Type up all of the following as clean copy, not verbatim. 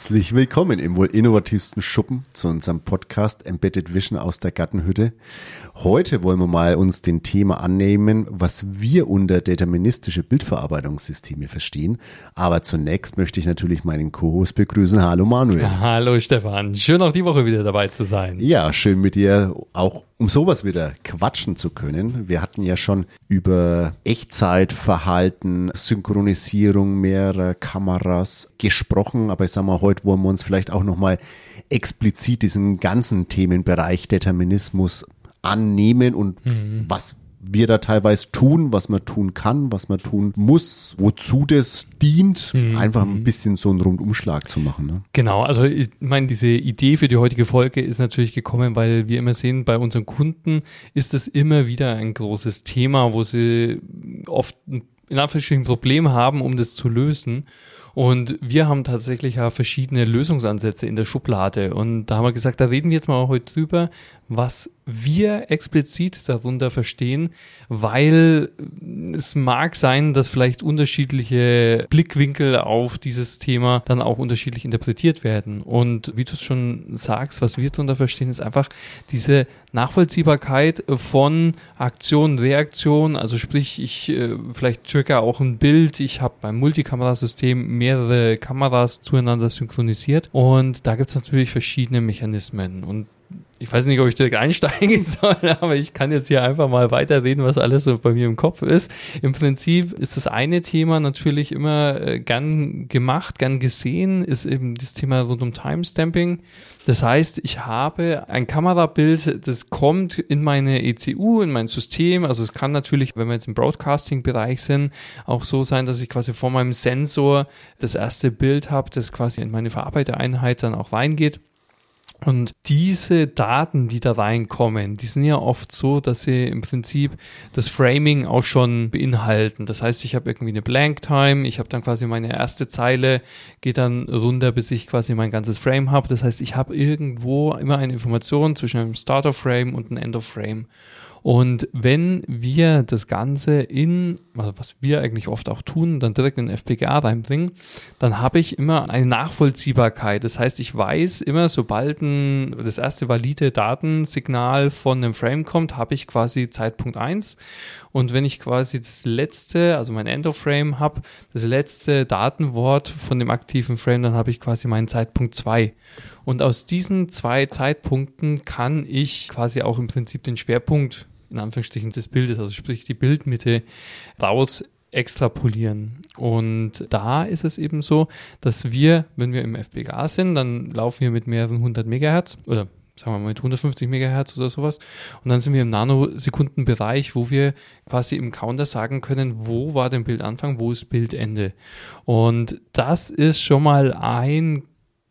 Herzlich willkommen im wohl innovativsten Schuppen zu unserem Podcast Embedded Vision aus der Gartenhütte. Heute wollen wir mal uns den Thema annehmen, was wir unter deterministische Bildverarbeitungssysteme verstehen. Aber zunächst möchte ich natürlich meinen Co-Host begrüßen. Hallo Manuel. Hallo Stefan, schön auch die Woche wieder dabei zu sein. Ja, schön mit dir auch um sowas wieder quatschen zu können. Wir hatten ja schon über Echtzeitverhalten, Synchronisierung mehrerer Kameras gesprochen, aber ich sag mal, heute wollen wir uns vielleicht auch nochmal explizit diesen ganzen Themenbereich Determinismus annehmen und was wir da teilweise tun, was man tun kann, was man tun muss, wozu das dient, einfach ein bisschen so einen Rundumschlag zu machen. Ne? Genau, also ich meine, diese Idee für die heutige Folge ist natürlich gekommen, weil wir immer sehen, bei unseren Kunden ist es immer wieder ein großes Thema, wo sie oft in Anführungsstrichen ein Problem haben, um das zu lösen. Und wir haben tatsächlich ja verschiedene Lösungsansätze in der Schublade. Und da haben wir gesagt, da reden wir jetzt mal heute drüber, was wir explizit darunter verstehen, weil es mag sein, dass vielleicht unterschiedliche Blickwinkel auf dieses Thema dann auch unterschiedlich interpretiert werden. Und wie du es schon sagst, was wir darunter verstehen, ist einfach diese Nachvollziehbarkeit von Aktion, Reaktion. Also sprich, ich vielleicht trigger auch ein Bild. Ich habe beim Multikamerasystem mehrere Kameras zueinander synchronisiert. Und da gibt es natürlich verschiedene Mechanismen. Und ich weiß nicht, ob ich direkt einsteigen soll, aber ich kann jetzt hier einfach mal weiterreden, was alles so bei mir im Kopf ist. Im Prinzip ist das eine Thema natürlich immer gern gemacht, gern gesehen, ist eben das Thema rund um Timestamping. Das heißt, ich habe ein Kamerabild, das kommt in meine ECU, in mein System. Also es kann natürlich, wenn wir jetzt im Broadcasting-Bereich sind, auch so sein, dass ich quasi vor meinem Sensor das erste Bild habe, das quasi in meine Verarbeitereinheit dann auch reingeht. Und diese Daten, die da reinkommen, die sind ja oft so, dass sie im Prinzip das Framing auch schon beinhalten. Das heißt, ich habe irgendwie eine Blank Time, ich habe dann quasi meine erste Zeile, geht dann runter, bis ich quasi mein ganzes Frame habe. Das heißt, ich habe irgendwo immer eine Information zwischen einem Start of Frame und einem End of Frame. Und wenn wir das Ganze also was wir eigentlich oft auch tun, dann direkt in den FPGA reinbringen, dann habe ich immer eine Nachvollziehbarkeit. Das heißt, ich weiß immer, sobald das erste valide Datensignal von einem Frame kommt, habe ich quasi Zeitpunkt 1. Und wenn ich quasi das letzte, also mein End of Frame habe, das letzte Datenwort von dem aktiven Frame, dann habe ich quasi meinen Zeitpunkt 2. Und aus diesen 2 Zeitpunkten kann ich quasi auch im Prinzip den Schwerpunkt in Anführungsstrichen des Bildes, also sprich die Bildmitte, raus extrapolieren. Und da ist es eben so, dass wir, wenn wir im FPGA sind, dann laufen wir mit mehreren 100 Megahertz oder sagen wir mal mit 150 Megahertz oder sowas. Und dann sind wir im Nanosekundenbereich, wo wir quasi im Counter sagen können, wo war denn Bildanfang, wo ist Bildende. Und das ist schon mal ein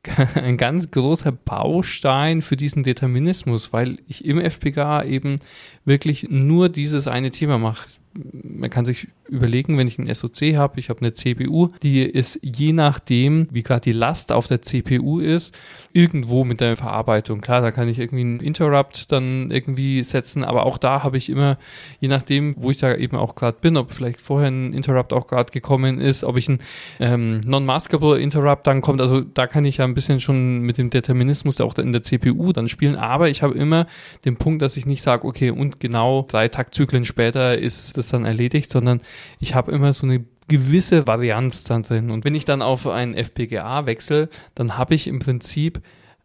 ganz großer Baustein für diesen Determinismus, weil ich im FPGA eben wirklich nur dieses eine Thema mache. Man kann sich überlegen, wenn ich einen SoC habe, ich habe eine CPU, die ist je nachdem, wie gerade die Last auf der CPU ist, irgendwo mit der Verarbeitung. Klar, da kann ich irgendwie einen Interrupt dann irgendwie setzen, aber auch da habe ich immer, je nachdem, wo ich da eben auch gerade bin, ob vielleicht vorher ein Interrupt auch gerade gekommen ist, ob ich ein non-maskable Interrupt dann kommt, also da kann ich ja ein bisschen schon mit dem Determinismus auch in der CPU dann spielen, aber ich habe immer den Punkt, dass ich nicht sage, okay, und genau 3 Taktzyklen später ist das dann erledigt, sondern ich habe immer so eine gewisse Varianz dann drin. Und wenn ich dann auf ein FPGA wechsle, dann habe ich im Prinzip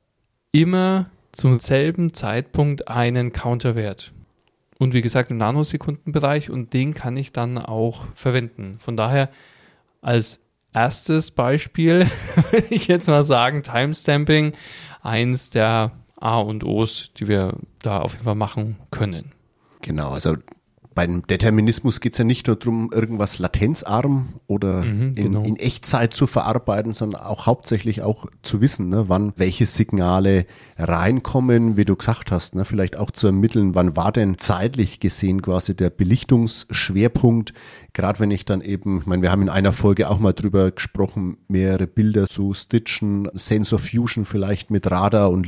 immer zum selben Zeitpunkt einen Counterwert. Und wie gesagt im Nanosekundenbereich, und den kann ich dann auch verwenden. Von daher als erstes Beispiel würde ich jetzt mal sagen, Timestamping, eins der A und O's, die wir da auf jeden Fall machen können. Genau, also beim Determinismus geht es ja nicht nur darum, irgendwas latenzarm oder in Echtzeit zu verarbeiten, sondern auch hauptsächlich auch zu wissen, ne, wann welche Signale reinkommen, wie du gesagt hast, ne, vielleicht auch zu ermitteln, wann war denn zeitlich gesehen quasi der Belichtungsschwerpunkt, gerade wenn ich dann eben, ich meine, wir haben in einer Folge auch mal drüber gesprochen, mehrere Bilder zu stitchen, Sensor Fusion vielleicht mit Radar und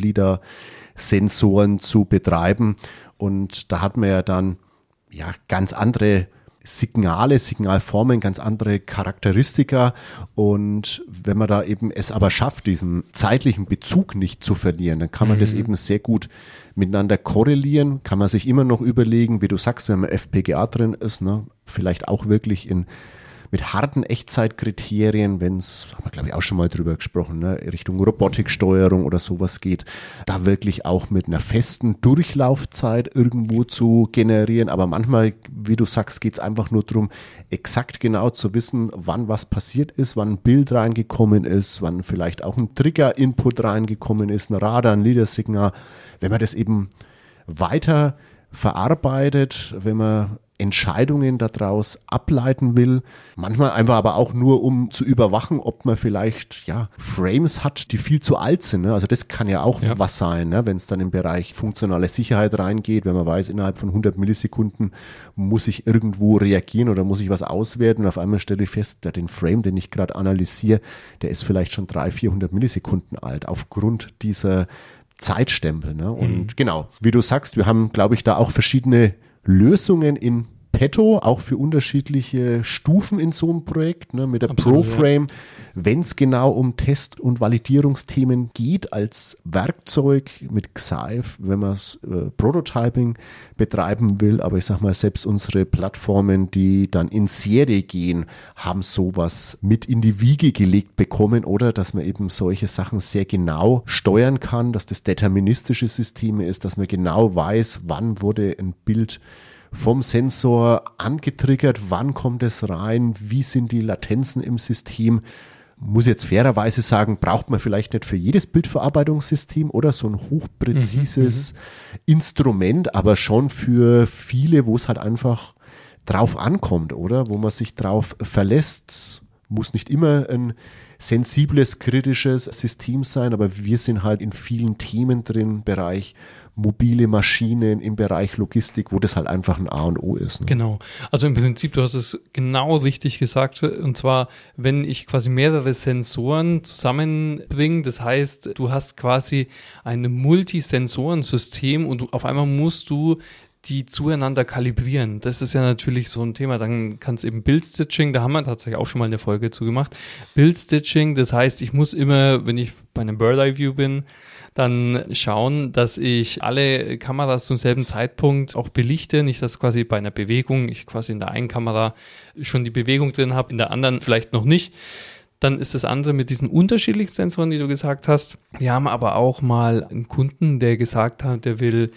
LiDAR-Sensoren zu betreiben, und da hat man ja dann ganz andere Signale, Signalformen, ganz andere Charakteristika. Und wenn man da eben es aber schafft, diesen zeitlichen Bezug nicht zu verlieren, dann kann man das eben sehr gut miteinander korrelieren, kann man sich immer noch überlegen, wie du sagst, wenn man FPGA drin ist, ne, vielleicht auch wirklich mit harten Echtzeitkriterien, wenn es, haben wir glaube ich auch schon mal drüber gesprochen, ne, Richtung Robotiksteuerung oder sowas geht, da wirklich auch mit einer festen Durchlaufzeit irgendwo zu generieren. Aber manchmal, wie du sagst, geht es einfach nur darum, exakt genau zu wissen, wann was passiert ist, wann ein Bild reingekommen ist, wann vielleicht auch ein Trigger-Input reingekommen ist, ein Radar, ein LIDAR-Signal. Wenn man das eben weiter verarbeitet, wenn man Entscheidungen daraus ableiten will. Manchmal einfach aber auch nur, um zu überwachen, ob man vielleicht Frames hat, die viel zu alt sind. Ne? Also das kann ja auch was sein, ne? Wenn es dann im Bereich funktionale Sicherheit reingeht, wenn man weiß, innerhalb von 100 Millisekunden muss ich irgendwo reagieren oder muss ich was auswerten und auf einmal stelle ich fest, den Frame, den ich gerade analysiere, der ist vielleicht schon 300-400 Millisekunden alt aufgrund dieser Zeitstempel. Ne? Und genau, wie du sagst, wir haben, glaube ich, da auch verschiedene Lösungen in petto, auch für unterschiedliche Stufen in so einem Projekt, ne, mit der ProFrame, wenn es genau um Test- und Validierungsthemen geht, als Werkzeug mit Xaif, wenn man Prototyping betreiben will. Aber ich sag mal, selbst unsere Plattformen, die dann in Serie gehen, haben sowas mit in die Wiege gelegt bekommen, oder dass man eben solche Sachen sehr genau steuern kann, dass das deterministische Systeme ist, dass man genau weiß, wann wurde ein Bild vom Sensor angetriggert, wann kommt es rein, wie sind die Latenzen im System. Muss jetzt fairerweise sagen, braucht man vielleicht nicht für jedes Bildverarbeitungssystem oder so ein hochpräzises Instrument, aber schon für viele, wo es halt einfach drauf ankommt, oder? Wo man sich drauf verlässt. Muss nicht immer ein sensibles, kritisches System sein, aber wir sind halt in vielen Themen drin, Bereich mobile Maschinen, im Bereich Logistik, wo das halt einfach ein A und O ist. Ne? Genau. Also im Prinzip, du hast es genau richtig gesagt. Und zwar, wenn ich quasi mehrere Sensoren zusammenbringe, das heißt, du hast quasi ein Multisensorensystem und auf einmal musst du die zueinander kalibrieren. Das ist ja natürlich so ein Thema. Dann kann es eben Bildstitching, da haben wir tatsächlich auch schon mal eine Folge zu gemacht. Bildstitching, das heißt, ich muss immer, wenn ich bei einem Bird-Eye-View bin, dann schauen, dass ich alle Kameras zum selben Zeitpunkt auch belichte. Nicht, dass quasi bei einer Bewegung ich quasi in der einen Kamera schon die Bewegung drin habe, in der anderen vielleicht noch nicht. Dann ist das andere mit diesen unterschiedlichen Sensoren, die du gesagt hast. Wir haben aber auch mal einen Kunden, der gesagt hat, der will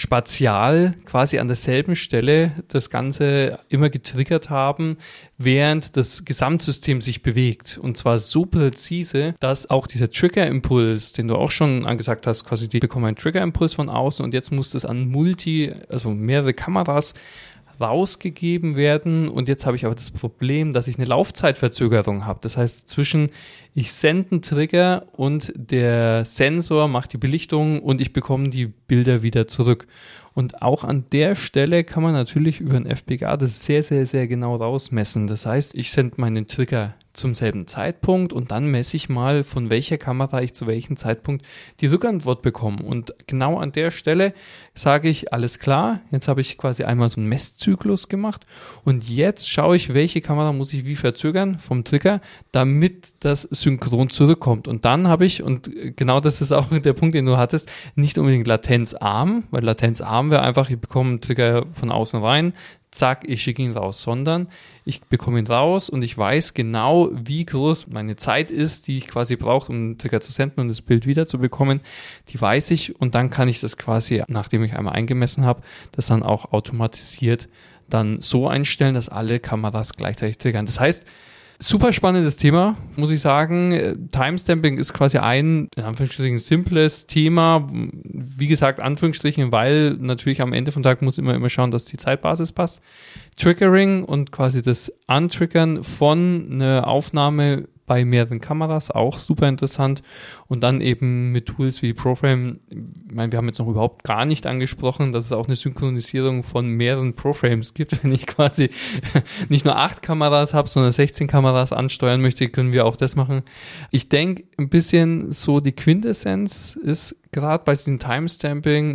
spatial quasi an derselben Stelle das Ganze immer getriggert haben, während das Gesamtsystem sich bewegt. Und zwar so präzise, dass auch dieser Trigger-Impuls, den du auch schon angesagt hast, quasi die bekommen einen Trigger-Impuls von außen und jetzt muss das an also mehrere Kameras rausgegeben werden und jetzt habe ich aber das Problem, dass ich eine Laufzeitverzögerung habe. Das heißt, zwischen ich sende einen Trigger und der Sensor macht die Belichtung und ich bekomme die Bilder wieder zurück. Und auch an der Stelle kann man natürlich über ein FPGA das sehr, sehr, sehr genau rausmessen. Das heißt, ich sende meinen Trigger zum selben Zeitpunkt und dann messe ich mal, von welcher Kamera ich zu welchem Zeitpunkt die Rückantwort bekomme. Und genau an der Stelle sage ich, alles klar, jetzt habe ich quasi einmal so einen Messzyklus gemacht und jetzt schaue ich, welche Kamera muss ich wie verzögern vom Trigger, damit das synchron zurückkommt. Und dann habe ich, und genau das ist auch der Punkt, den du hattest, nicht unbedingt latenzarm, weil latenzarm wäre einfach, ich bekomme einen Trigger von außen rein, zack, ich schicke ihn raus, sondern ich bekomme ihn raus und ich weiß genau, wie groß meine Zeit ist, die ich quasi brauche, um einen Trigger zu senden und das Bild wieder zu bekommen. Die weiß ich und dann kann ich das quasi, nachdem ich einmal eingemessen habe, das dann auch automatisiert dann so einstellen, dass alle Kameras gleichzeitig triggern. Das heißt, super spannendes Thema, muss ich sagen. Timestamping ist quasi ein, in Anführungsstrichen, simples Thema. Wie gesagt, Anführungsstrichen, weil natürlich am Ende vom Tag muss immer schauen, dass die Zeitbasis passt. Triggering und quasi das Antriggern von einer Aufnahme bei mehreren Kameras, auch super interessant. Und dann eben mit Tools wie ProFrame, ich meine, wir haben jetzt noch überhaupt gar nicht angesprochen, dass es auch eine Synchronisierung von mehreren ProFrames gibt. Wenn ich quasi nicht nur 8 Kameras habe, sondern 16 Kameras ansteuern möchte, können wir auch das machen. Ich denke, ein bisschen so die Quintessenz ist gerade bei diesem Timestamping,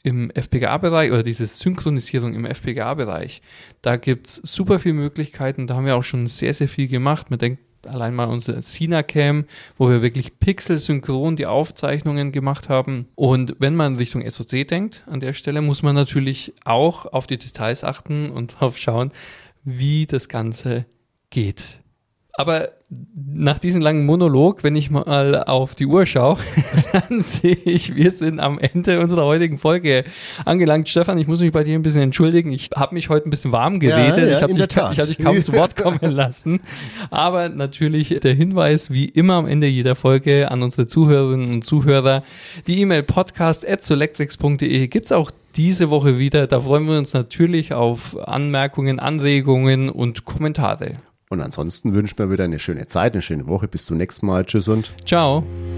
im FPGA-Bereich oder diese Synchronisierung im FPGA-Bereich, da gibt es super viele Möglichkeiten. Da haben wir auch schon sehr, sehr viel gemacht. Man denkt allein mal unsere Cinecam, wo wir wirklich pixelsynchron die Aufzeichnungen gemacht haben. Und wenn man in Richtung SoC denkt, an der Stelle muss man natürlich auch auf die Details achten und darauf schauen, wie das Ganze geht. Aber nach diesem langen Monolog, wenn ich mal auf die Uhr schaue, dann sehe ich, wir sind am Ende unserer heutigen Folge angelangt. Stefan, ich muss mich bei dir ein bisschen entschuldigen. Ich habe mich heute ein bisschen warm geredet. Ja, ich habe dich kaum zu Wort kommen lassen. Aber natürlich der Hinweis, wie immer am Ende jeder Folge an unsere Zuhörerinnen und Zuhörer, die E-Mail podcast@solectrix.de gibt's auch diese Woche wieder. Da freuen wir uns natürlich auf Anmerkungen, Anregungen und Kommentare. Und ansonsten wünschen wir wieder eine schöne Zeit, eine schöne Woche. Bis zum nächsten Mal. Tschüss und ciao.